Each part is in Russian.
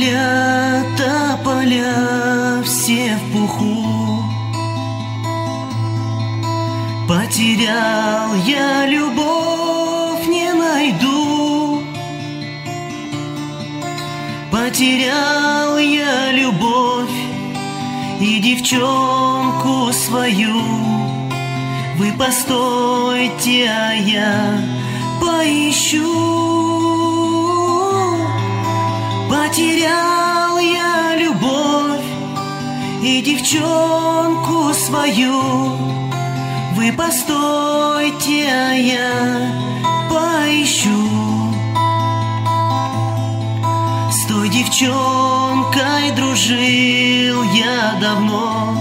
тополя все в пуху. Потерял я любовь, не найду. Потерял я любовь и девчонку свою. Вы постойте, а я поищу. Потерял я любовь и девчонку свою. Вы постойте, а я поищу. С той девчонкой дружил я давно.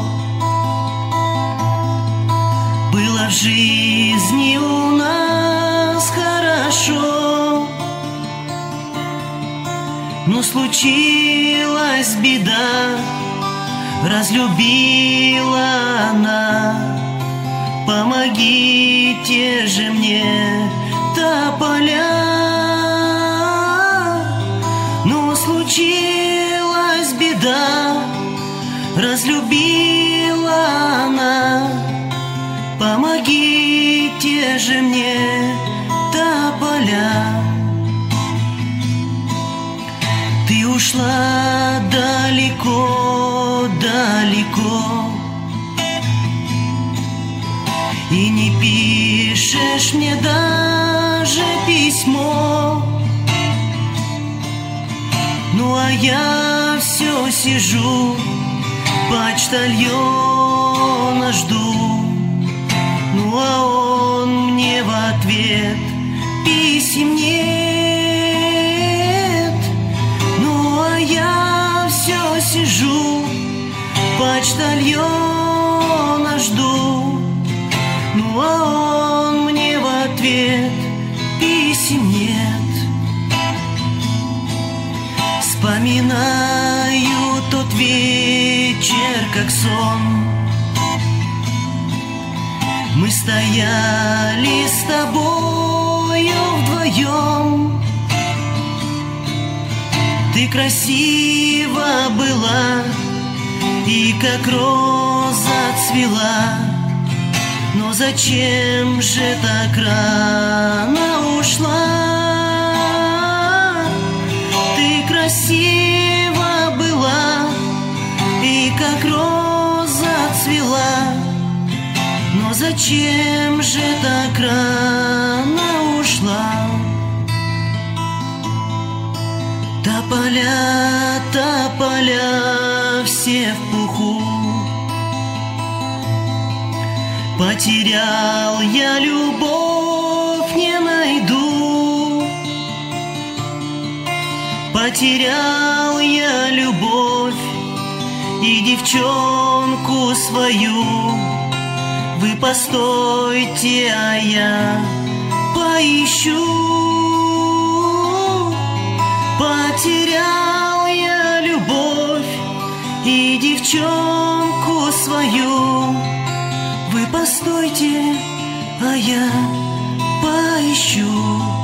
Было в жизни у нас хорошо, но случилась беда, разлюбила она. Помогите же мне, тополя. Но случилась беда, разлюбила она. Помогите же мне, тополя. Ты ушла далеко, далеко, и не пишешь мне даже письмо. Ну а я все сижу, почтальона жду. Ну а он мне в ответ писем нет. Ну а я все сижу, почтальона жду. Ну а он мне в ответ писем нет. Вспоминаю тот вечер, как сон. Мы стояли с тобою вдвоем. Ты красива была и как роза цвела. Но зачем же так рано ушла? Ты красива была и как роза цвела. Но зачем же так рано ушла? Тополя, тополя все в пуху. Потерял я любовь, не найду. Потерял я любовь и девчонку свою. Вы постойте, а я поищу. Потерял я любовь и девчонку свою. Вы постойте, а я поищу.